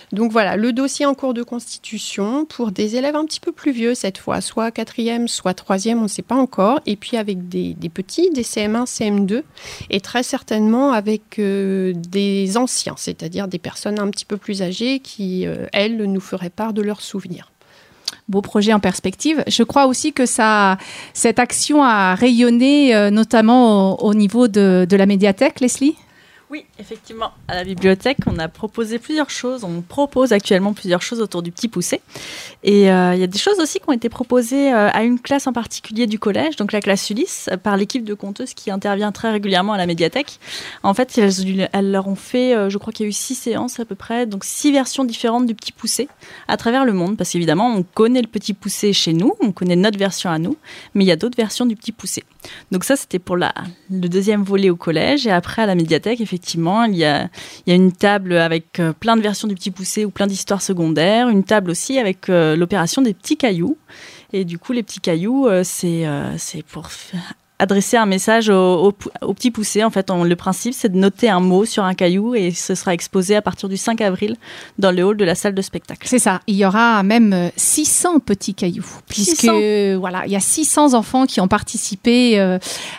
Donc voilà, le dossier en cours de constitution pour des élèves un petit peu plus vieux cette fois, soit quatrième, soit troisième, on ne sait pas encore, et puis avec des, des petits, des C M un, C M deux, et très certainement avec euh, des anciens, c'est-à-dire des personnes un petit peu plus âgées qui, euh, elles, nous feraient part de leurs souvenirs. Beau projet en perspective. Je crois aussi que ça, cette action a rayonné euh, notamment au, au niveau de, de la médiathèque, Leslie ? Oui, effectivement, à la bibliothèque, on a proposé plusieurs choses. On propose actuellement plusieurs choses autour du Petit Poucet. Et euh, il y a des choses aussi qui ont été proposées euh, à une classe en particulier du collège, donc la classe Ulysse, par l'équipe de conteuses qui intervient très régulièrement à la médiathèque. En fait, elles, elles leur ont fait, euh, je crois qu'il y a eu six séances à peu près, donc six versions différentes du Petit Poucet à travers le monde. Parce qu'évidemment, on connaît le Petit Poucet chez nous, on connaît notre version à nous, mais il y a d'autres versions du Petit Poucet. Donc ça, c'était pour la, le deuxième volet au collège. Et après, à la médiathèque, effectivement, il y a, il y a une table avec euh, plein de versions du Petit Poucet ou plein d'histoires secondaires. Une table aussi avec euh, l'opération des petits cailloux. Et du coup, les petits cailloux, euh, c'est, euh, c'est pour f- adresser un message au, au, au Petit Poucet. En fait, on, le principe, c'est de noter un mot sur un caillou et ce sera exposé à partir du cinq avril dans le hall de la salle de spectacle. C'est ça. Il y aura même six cents petits cailloux, puisque six cents voilà, il y a six cents enfants qui ont participé euh,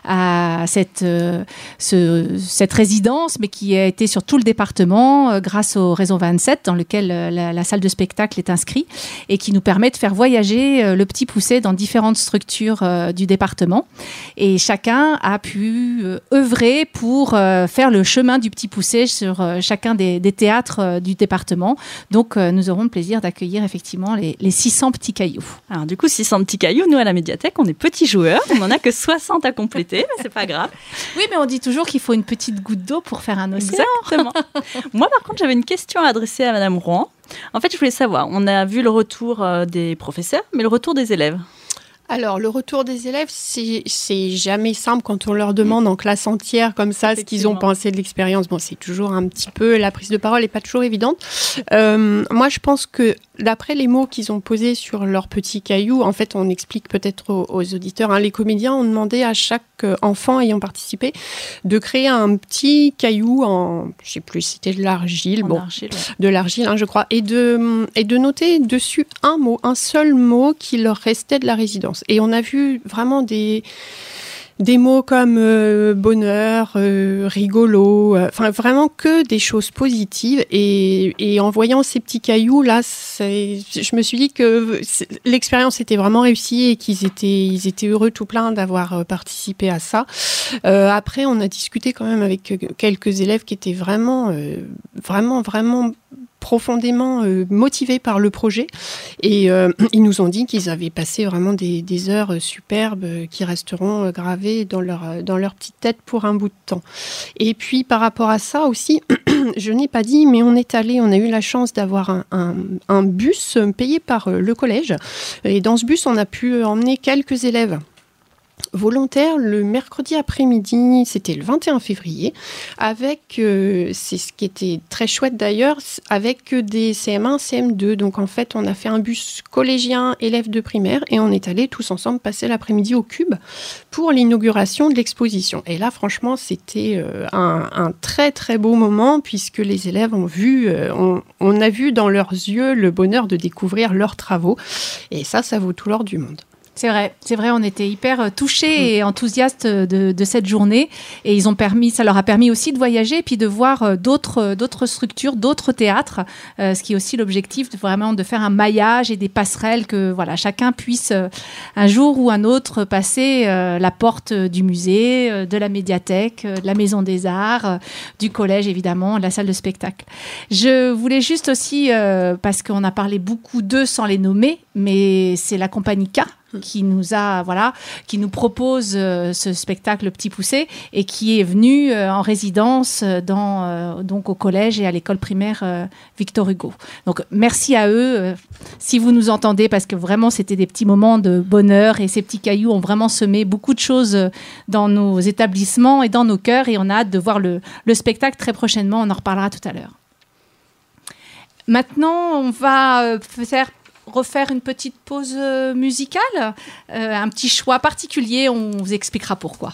à cette euh, ce, cette résidence, mais qui a été sur tout le département euh, grâce au réseau vingt-sept, dans lequel euh, la, la salle de spectacle est inscrite et qui nous permet de faire voyager euh, le Petit Poucet dans différentes structures euh, du département. Et chacun a pu euh, œuvrer pour euh, faire le chemin du Petit Poucet sur euh, chacun des, des théâtres euh, du département. Donc, euh, nous aurons le plaisir d'accueillir effectivement les, les six cents petits cailloux. Alors du coup, six cents petits cailloux, nous à la médiathèque, on est petits joueurs. On n'en a que soixante à compléter, mais c'est pas grave. Oui, mais on dit toujours qu'il faut une petite goutte d'eau pour faire un océan. Exactement. Moi, par contre, j'avais une question à adresser à Madame Rouen. En fait, je voulais savoir, on a vu le retour euh, des professeurs, mais le retour des élèves. Alors, le retour des élèves, c'est, c'est jamais simple quand on leur demande en classe entière comme ça ce qu'ils ont pensé de l'expérience. Bon, c'est toujours un petit peu, la prise de parole n'est pas toujours évidente. Euh, moi, je pense que d'après les mots qu'ils ont posés sur leurs petits cailloux, en fait, on explique peut-être aux, aux auditeurs, hein, les comédiens ont demandé à chaque enfant ayant participé de créer un petit caillou en, je sais plus, c'était de l'argile, En bon, argile, ouais. de l'argile, hein, je crois, et de, et de noter dessus un mot, un seul mot qui leur restait de la résidence. Et on a vu vraiment des, des mots comme euh, bonheur, euh, rigolo, enfin euh, vraiment que des choses positives. Et, et en voyant ces petits cailloux, là, c'est, je me suis dit que l'expérience était vraiment réussie et qu'ils étaient, ils étaient heureux tout plein d'avoir participé à ça. Euh, après, on a discuté quand même avec quelques élèves qui étaient vraiment, euh, vraiment, vraiment profondément euh, motivés par le projet et euh, ils nous ont dit qu'ils avaient passé vraiment des, des heures superbes euh, qui resteront euh, gravées dans leur, dans leur petite tête pour un bout de temps. Et puis par rapport à ça aussi, je n'ai pas dit, mais on est allé, on a eu la chance d'avoir un, un, un bus payé par euh, le collège et dans ce bus on a pu emmener quelques élèves volontaire le mercredi après-midi, c'était le vingt et un février, avec, euh, c'est ce qui était très chouette d'ailleurs, avec des C M un, C M deux. Donc en fait, on a fait un bus collégien, élèves de primaire, et on est allés tous ensemble passer l'après-midi au Cube pour l'inauguration de l'exposition. Et là, franchement, c'était euh, un, un très très beau moment, puisque les élèves ont vu, euh, on, on a vu dans leurs yeux le bonheur de découvrir leurs travaux. Et ça, ça vaut tout l'or du monde. C'est vrai, c'est vrai, on était hyper touchés et enthousiastes de, de cette journée et ils ont permis, ça leur a permis aussi de voyager et puis de voir d'autres, d'autres structures, d'autres théâtres, euh, ce qui est aussi l'objectif de vraiment de faire un maillage et des passerelles que voilà chacun puisse euh, un jour ou un autre passer euh, la porte du musée, euh, de la médiathèque, euh, de la maison des arts, euh, du collège évidemment, de la salle de spectacle. Je voulais juste aussi, euh, parce qu'on a parlé beaucoup d'eux sans les nommer, mais c'est la compagnie K qui nous a voilà qui nous propose euh, ce spectacle Petit Poucet et qui est venu euh, en résidence dans euh, donc au collège et à l'école primaire euh, Victor Hugo. Donc merci à eux euh, si vous nous entendez parce que vraiment c'était des petits moments de bonheur et ces petits cailloux ont vraiment semé beaucoup de choses dans nos établissements et dans nos cœurs et on a hâte de voir le le spectacle très prochainement, on en reparlera tout à l'heure. Maintenant, on va euh, faire refaire une petite pause euh, musicale, euh, un petit choix particulier, on vous expliquera pourquoi.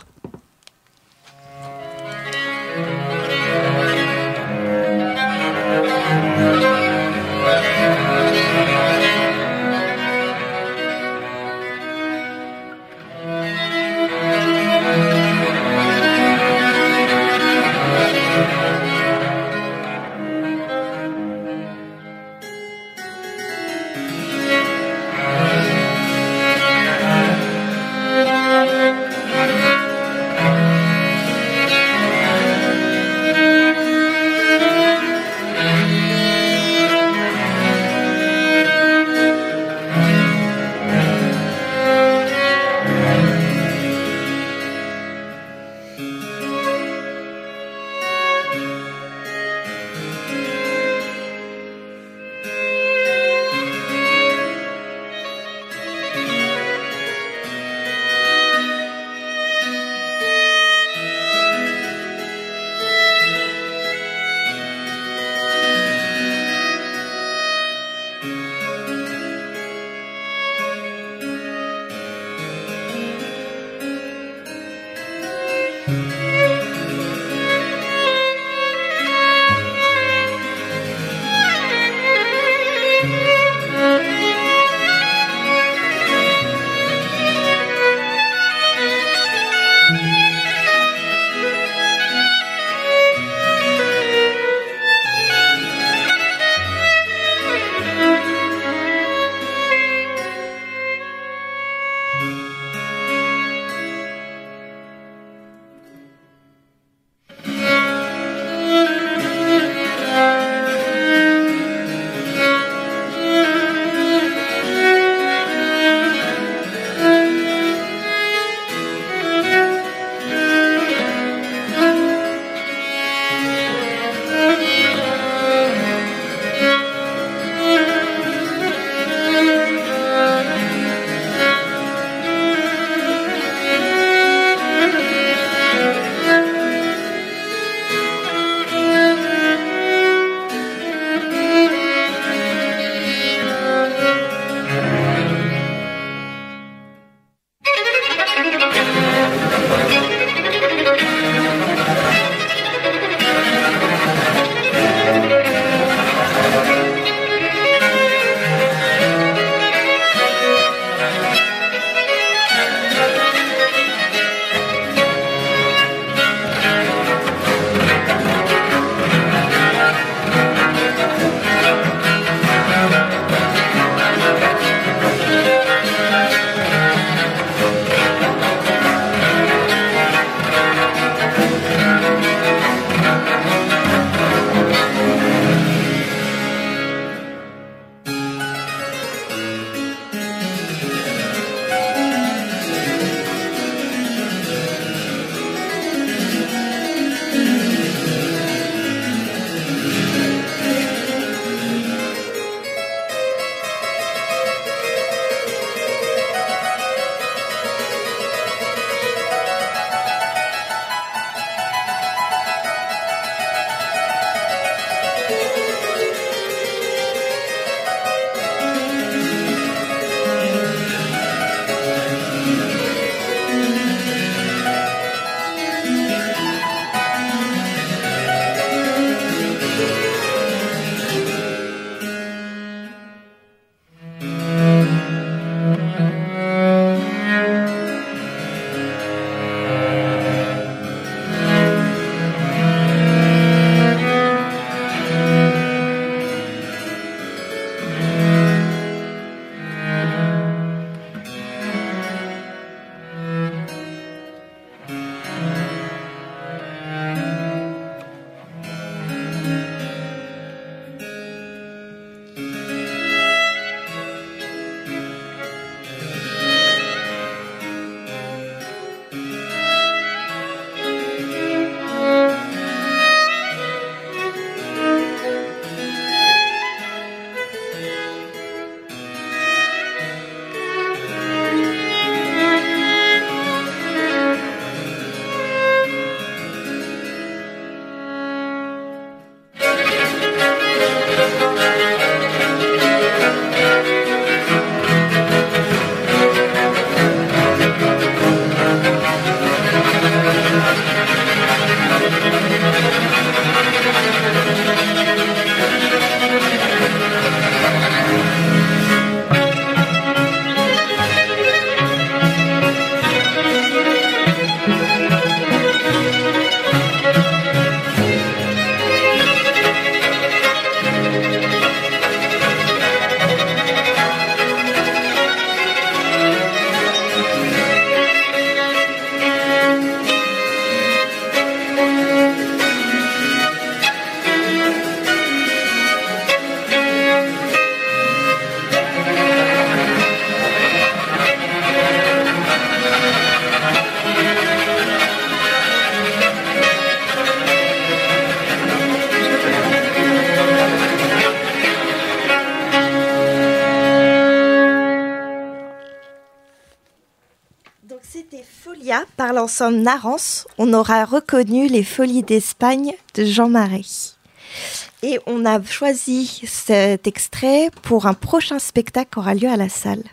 Donc c'était Folia par l'ensemble Narance. On aura reconnu les Folies d'Espagne de Jean Marais. Et on a choisi cet extrait pour un prochain spectacle qui aura lieu à la salle.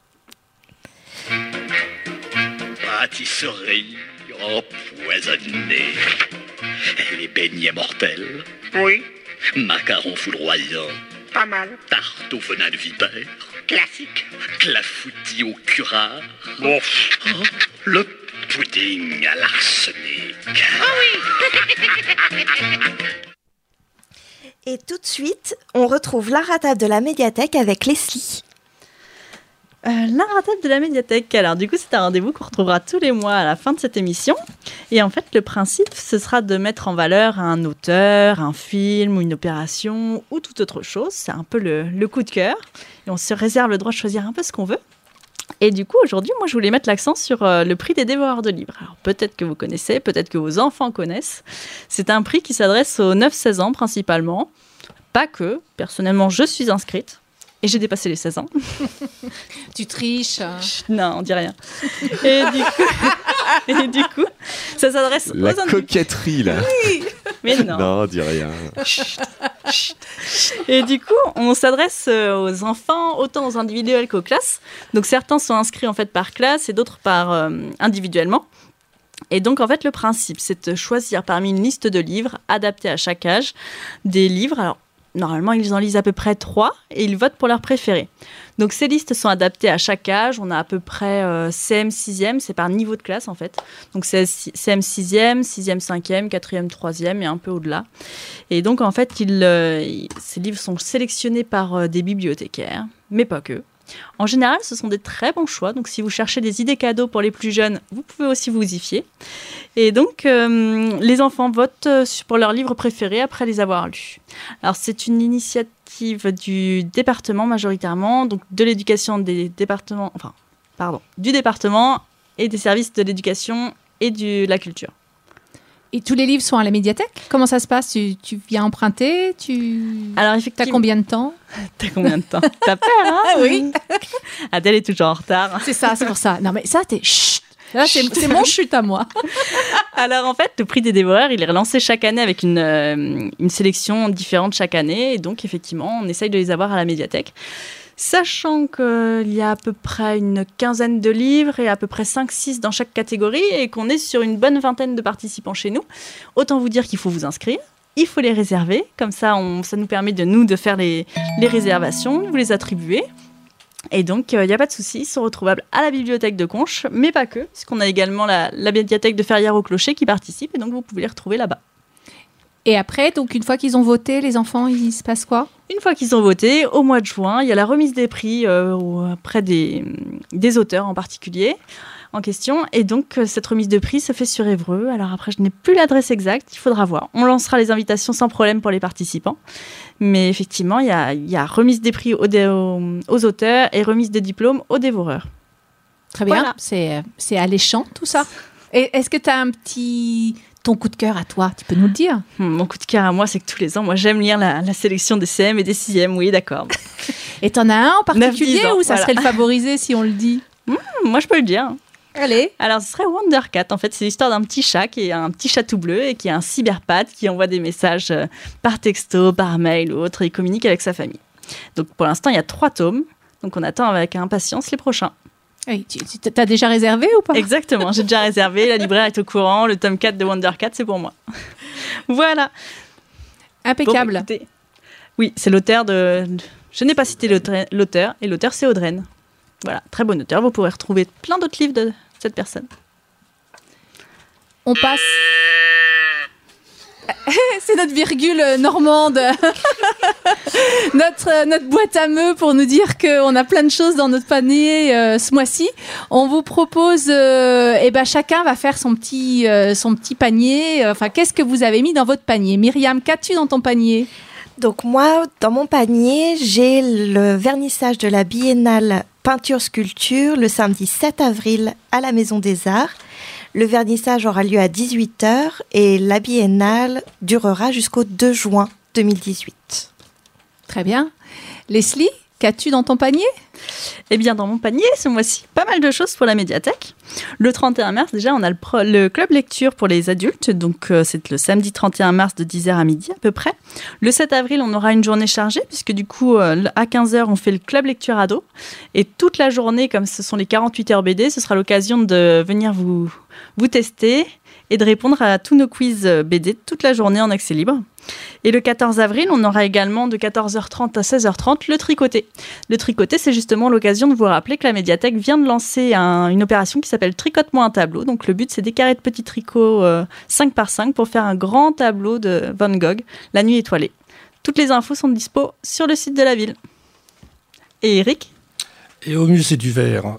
Pâtisserie empoisonnée. Les beignets mortels. Oui. Macarons foudroyants. Pas mal. Tarte au venin de vipère. Classique. Clafoutis au curare. Bon. Oh, le pudding à l'arsenic. Ah oui. Et tout de suite, on retrouve l'art à table de la médiathèque avec Leslie. Euh, l'art à table de la médiathèque. Alors du coup, c'est un rendez-vous qu'on retrouvera tous les mois à la fin de cette émission. Et en fait, le principe, ce sera de mettre en valeur un auteur, un film ou une opération ou toute autre chose. C'est un peu le, le coup de cœur. Et on se réserve le droit de choisir un peu ce qu'on veut. Et du coup, aujourd'hui, moi, je voulais mettre l'accent sur euh, le prix des dévoreurs de livres. Alors peut-être que vous connaissez, peut-être que vos enfants connaissent. C'est un prix qui s'adresse aux neuf seize ans principalement. Pas que. Personnellement, je suis inscrite. Et j'ai dépassé les seize ans. Tu triches. Non, on dit rien. Et du coup, et du coup ça s'adresse La aux coquetterie, là. Oui, mais non. Non, dis rien. Chut, chut. Et du coup, on s'adresse aux enfants, autant aux individuels qu'aux classes. Donc certains sont inscrits en fait par classe et d'autres par euh, individuellement. Et donc, en fait, le principe, c'est de choisir parmi une liste de livres adaptés à chaque âge des livres. Alors, normalement, ils en lisent à peu près trois et ils votent pour leur préféré. Donc, ces listes sont adaptées à chaque âge. On a à peu près euh, C M sixième, c'est par niveau de classe en fait. Donc, c'est C M sixième, sixième cinquième, quatrième troisième et un peu au-delà. Et donc, en fait, ils, euh, ils, ces livres sont sélectionnés par euh, des bibliothécaires, mais pas que. En général, ce sont des très bons choix. Donc, si vous cherchez des idées cadeaux pour les plus jeunes, vous pouvez aussi vous y fier. Et donc, euh, les enfants votent pour leur livre préféré après les avoir lus. Alors, c'est une initiative du département majoritairement, donc de l'éducation des départements, enfin, pardon, du département et des services de l'éducation et de la culture. Et tous les livres sont à la médiathèque ? Comment ça se passe ? tu, tu viens emprunter ? Tu... Alors, effectivement. T'as combien de temps ? T'as combien de temps ? T'as peur, hein ? Oui. Adèle est toujours en retard. C'est ça, c'est pour ça. Non, mais ça, t'es... Chut. Là, c'est, c'est mon chute à moi. Alors, en fait, le prix des dévoreurs, il est relancé chaque année avec une, euh, une sélection différente chaque année. Et donc, effectivement, on essaye de les avoir à la médiathèque. Sachant qu'il y a à peu près une quinzaine de livres et à peu près cinq six dans chaque catégorie et qu'on est sur une bonne vingtaine de participants chez nous, autant vous dire qu'il faut vous inscrire, il faut les réserver, comme ça on, ça nous permet de nous de faire les, les réservations, vous les attribuer. Et donc il n'y a pas de souci, ils sont retrouvables à la bibliothèque de Conches, mais pas que, puisqu'on a également la, la bibliothèque de Ferrières-au-Clocher qui participe et donc vous pouvez les retrouver là-bas. Et après, donc une fois qu'ils ont voté, les enfants, il se passe quoi ? Une fois qu'ils ont voté, au mois de juin, il y a la remise des prix euh, auprès des, des auteurs en particulier en question. Et donc, cette remise de prix se fait sur Évreux. Alors après, je n'ai plus l'adresse exacte, il faudra voir. On lancera les invitations sans problème pour les participants. Mais effectivement, il y a, il y a remise des prix aux, aux, aux auteurs et remise des diplômes aux dévoreurs. Très bien, voilà. c'est, c'est alléchant tout ça. Et est-ce que tu as un petit... Ton coup de cœur à toi, tu peux nous le dire ? Mon coup de cœur à moi, c'est que tous les ans, moi, j'aime lire la, la sélection des C M et des sixième, oui, d'accord. Et t'en as un en particulier ans, ou ça voilà. serait le favorisé si on le dit ? mmh, Moi, je peux le dire. Allez. Alors, ce serait Wondercat. En fait, c'est l'histoire d'un petit chat qui est un petit chat tout bleu et qui est un cyberpathe qui envoie des messages par texto, par mail ou autre et il communique avec sa famille. Donc, pour l'instant, il y a trois tomes. Donc, on attend avec impatience les prochains. Oui, tu, tu t'as déjà réservé ou pas ? Exactement, j'ai déjà réservé, la libraire est au courant, le tome quatre de Wondercat, c'est pour moi. Voilà. Impeccable. Bon, écoutez, oui, c'est l'auteur de... Je n'ai pas cité l'auteur, et l'auteur c'est Audreyne. Voilà, très bon auteur, vous pourrez retrouver plein d'autres livres de cette personne. On passe... C'est notre virgule normande, notre, notre boîte à meux pour nous dire qu'on a plein de choses dans notre panier euh, ce mois-ci. On vous propose, euh, eh ben, chacun va faire son petit, euh, son petit panier. Enfin, qu'est-ce que vous avez mis dans votre panier ? Myriam, qu'as-tu dans ton panier ? Donc moi, dans mon panier, j'ai le vernissage de la biennale peinture-sculpture le samedi sept avril à la Maison des Arts. Le vernissage aura lieu à dix-huit heures et la biennale durera jusqu'au deux juin deux mille dix-huit. Très bien. Leslie, qu'as-tu dans ton panier ? Eh bien, dans mon panier, ce mois-ci, pas mal de choses pour la médiathèque. Le trente et un mars, déjà, on a le, pro- le club lecture pour les adultes. Donc, euh, c'est le samedi trente et un mars de dix heures à midi à peu près. Le sept avril, on aura une journée chargée puisque du coup, euh, à quinze heures, on fait le club lecture ado. Et toute la journée, comme ce sont les quarante-huit heures B D, ce sera l'occasion de venir vous, vous tester et de répondre à tous nos quiz B D toute la journée en accès libre. Et le quatorze avril, on aura également de quatorze heures trente à seize heures trente le tricoté. Le tricoté, c'est justement l'occasion de vous rappeler que la médiathèque vient de lancer un, une opération qui s'appelle Tricote-moi un tableau. Donc le but, c'est des carrés de petits tricots euh, cinq par cinq pour faire un grand tableau de Van Gogh, La nuit étoilée. Toutes les infos sont dispo sur le site de la ville. Et Eric ? Et au musée du Verre,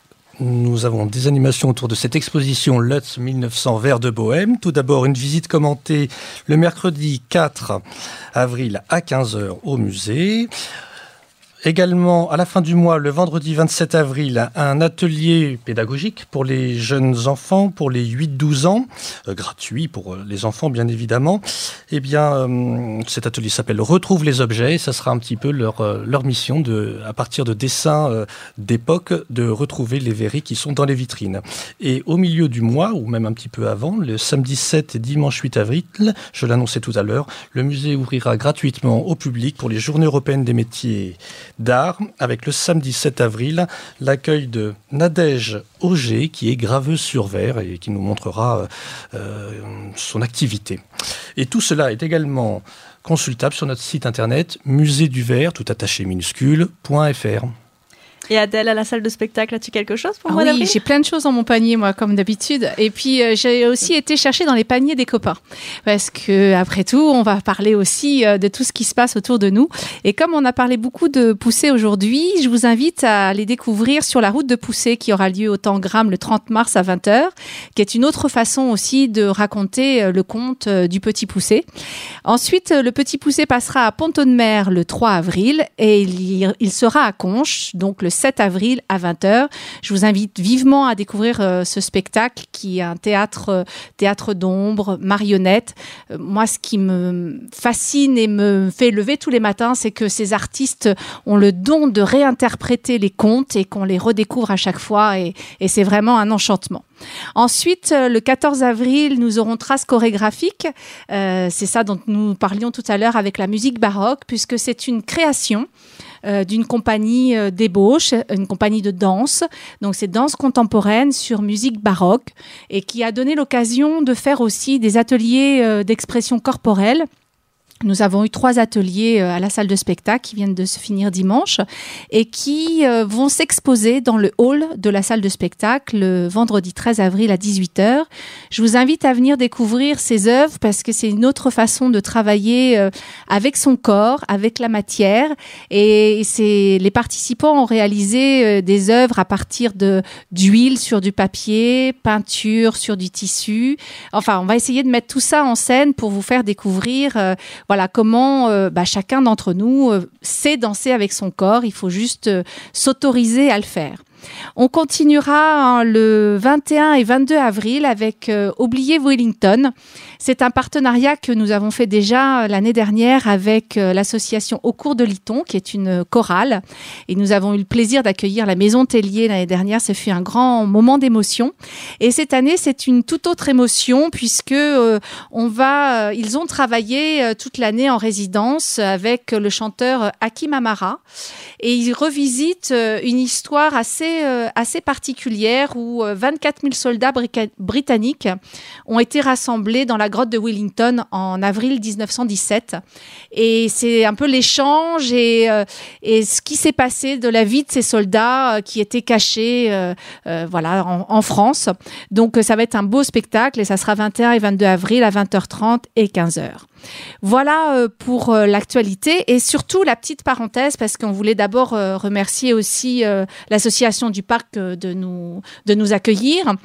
nous avons des animations autour de cette exposition Lutz mille neuf cents Vers de Bohème. Tout d'abord, une visite commentée le mercredi quatre avril à quinze heures au musée. Également, à la fin du mois, le vendredi vingt-sept avril, un atelier pédagogique pour les jeunes enfants, pour les huit douze ans, euh, gratuit pour les enfants, bien évidemment. Eh bien, euh, cet atelier s'appelle « Retrouve les objets ». Ça sera un petit peu leur, euh, leur mission, de, à partir de dessins euh, d'époque, de retrouver les verreries qui sont dans les vitrines. Et au milieu du mois, ou même un petit peu avant, le samedi sept et dimanche huit avril, je l'annonçais tout à l'heure, le musée ouvrira gratuitement au public pour les Journées européennes des métiers d'art, avec le samedi sept avril, l'accueil de Nadège Auger, qui est graveuse sur verre et qui nous montrera euh, son activité. Et tout cela est également consultable sur notre site internet musée du verre, tout attaché minuscule, .fr. Et Adèle, à la salle de spectacle, as-tu quelque chose pour ah moi Oui, d'avril ? j'ai plein de choses dans mon panier, moi, comme d'habitude. Et puis, euh, j'ai aussi été chercher dans les paniers des copains. Parce que, après tout, on va parler aussi euh, de tout ce qui se passe autour de nous. Et comme on a parlé beaucoup de poussée aujourd'hui, je vous invite à les découvrir sur la route de poussée qui aura lieu au Tangram le trente mars à vingt heures, qui est une autre façon aussi de raconter euh, le conte euh, du Petit Poussé. Ensuite, euh, le Petit Poussé passera à Pont-de-Mer le trois avril et il, il sera à Conches, donc le sept avril à vingt heures. Je vous invite vivement à découvrir euh, ce spectacle qui est un théâtre, euh, théâtre d'ombre, marionnette. Euh, moi, ce qui me fascine et me fait lever tous les matins, c'est que ces artistes ont le don de réinterpréter les contes et qu'on les redécouvre à chaque fois et, et c'est vraiment un enchantement. Ensuite, le quatorze avril, nous aurons Traces chorégraphiques. Euh, c'est ça dont nous parlions tout à l'heure avec la musique baroque, puisque c'est une création euh, d'une compagnie euh, d'ébauche, une compagnie de danse. Donc, c'est danse contemporaine sur musique baroque et qui a donné l'occasion de faire aussi des ateliers euh, d'expression corporelle. Nous avons eu trois ateliers à la salle de spectacle qui viennent de se finir dimanche et qui euh, vont s'exposer dans le hall de la salle de spectacle le vendredi treize avril à dix-huit heures. Je vous invite à venir découvrir ces œuvres parce que c'est une autre façon de travailler euh, avec son corps, avec la matière. Et c'est, les participants ont réalisé euh, des œuvres à partir de, d'huile sur du papier, peinture sur du tissu. Enfin, on va essayer de mettre tout ça en scène pour vous faire découvrir euh, Voilà comment euh, bah, chacun d'entre nous euh, sait danser avec son corps. Il faut juste euh, s'autoriser à le faire. On continuera hein, le vingt et un et vingt-deux avril avec euh, Oubliez Wellington. C'est un partenariat que nous avons fait déjà l'année dernière avec euh, l'association Au cours de Liton, qui est une chorale. Et nous avons eu le plaisir d'accueillir la Maison Tellier l'année dernière. Ça fut un grand moment d'émotion. Et cette année, c'est une toute autre émotion puisque euh, on va, euh, ils ont travaillé euh, toute l'année en résidence avec le chanteur Hakim Amara. Et ils revisitent euh, une histoire assez euh, assez particulière où euh, vingt-quatre mille soldats brica- britanniques ont été rassemblés dans la grotte de Wellington en avril dix-neuf cent dix-sept. Et c'est un peu l'échange et, euh, et ce qui s'est passé de la vie de ces soldats euh, qui étaient cachés euh, euh, voilà, en, en France. Donc ça va être un beau spectacle et ça sera vingt et un et vingt-deux avril à vingt heures trente et quinze heures. Voilà euh, pour euh, l'actualité et surtout la petite parenthèse parce qu'on voulait d'abord euh, remercier aussi euh, l'association du parc euh, de nous, de nous accueillir.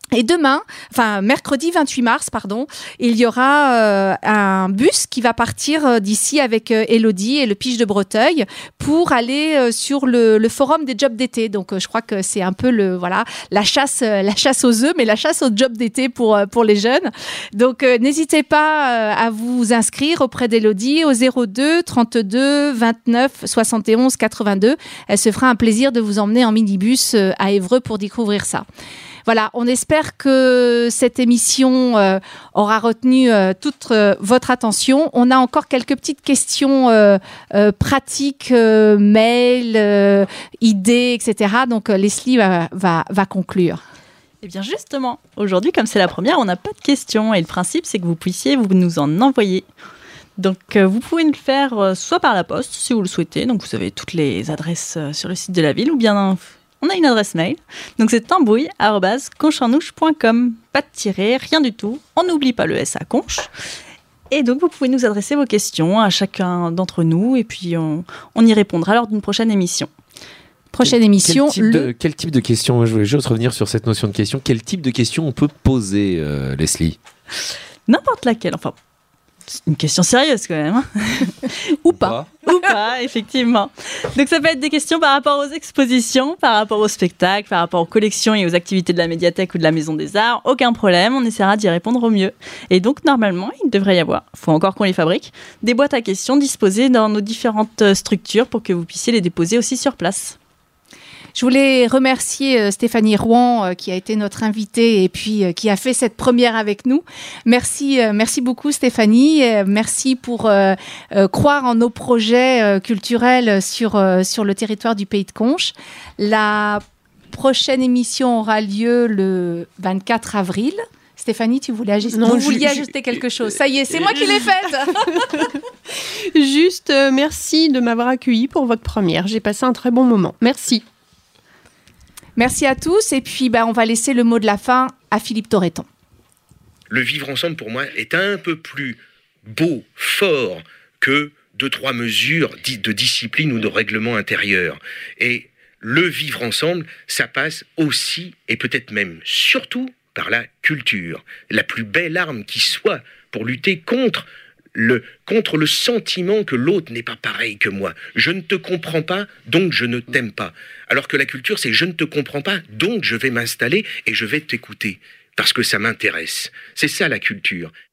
Et demain, enfin mercredi vingt-huit mars, pardon, il y aura euh, un bus qui va partir euh, d'ici avec euh, Élodie et le Pige de Breteuil pour aller euh, sur le, le forum des jobs d'été. Donc euh, je crois que c'est un peu le voilà la chasse euh, la chasse aux œufs, mais la chasse aux jobs d'été pour euh, pour les jeunes. Donc euh, n'hésitez pas euh, à vous inscrire auprès d'Élodie au zéro deux trente-deux vingt-neuf soixante et onze quatre-vingt-deux. Elle se fera un plaisir de vous emmener en minibus euh, à Évreux pour découvrir ça. Voilà, on espère que cette émission euh, aura retenu euh, toute euh, votre attention. On a encore quelques petites questions euh, euh, pratiques, euh, mails, euh, idées, et cetera. Donc euh, Leslie va, va, va conclure. Eh bien justement, aujourd'hui, comme c'est la première, on n'a pas de questions. Et le principe, c'est que vous puissiez vous nous en envoyer. Donc euh, vous pouvez le faire euh, soit par la poste, si vous le souhaitez. Donc vous avez toutes les adresses euh, sur le site de la ville, ou bien... Euh, on a une adresse mail, donc c'est tambouille arobase concharnouche point com. Pas de tiret, rien du tout. On n'oublie pas le S à conche. Et donc vous pouvez nous adresser vos questions à chacun d'entre nous et puis on, on y répondra lors d'une prochaine émission. Prochaine quel, émission. Quel type, le... de, quel type de questions, je voulais juste revenir sur cette notion de question, quel type de questions on peut poser, euh, Leslie? N'importe laquelle, enfin... C'est une question sérieuse quand même. Hein. Ou pas. Ou pas, effectivement. Donc ça peut être des questions par rapport aux expositions, par rapport aux spectacles, par rapport aux collections et aux activités de la médiathèque ou de la Maison des Arts. Aucun problème, on essaiera d'y répondre au mieux. Et donc normalement, il devrait y avoir, il faut encore qu'on les fabrique, des boîtes à questions disposées dans nos différentes structures pour que vous puissiez les déposer aussi sur place. Je voulais remercier euh, Stéphanie Rouen euh, qui a été notre invitée et puis euh, qui a fait cette première avec nous. Merci, euh, merci beaucoup Stéphanie. Euh, merci pour euh, euh, croire en nos projets euh, culturels sur, euh, sur le territoire du Pays de Conches. La prochaine émission aura lieu le vingt-quatre avril. Stéphanie, tu voulais ajuster, non, vous je, vouliez je, ajuster quelque chose. Ça y est, c'est moi qui l'ai faite. Juste, euh, merci de m'avoir accueilli pour votre première. J'ai passé un très bon moment. Merci. Merci à tous. Et puis, bah, on va laisser le mot de la fin à Philippe Torreton. Le vivre ensemble, pour moi, est un peu plus beau, fort que deux, trois mesures de discipline ou de règlement intérieur. Et le vivre ensemble, ça passe aussi, et peut-être même surtout, par la culture. La plus belle arme qui soit pour lutter contre Le, contre le sentiment que l'autre n'est pas pareil que moi. Je ne te comprends pas, donc je ne t'aime pas. Alors que la culture, c'est je ne te comprends pas, donc je vais m'installer et je vais t'écouter, parce que ça m'intéresse. C'est ça la culture.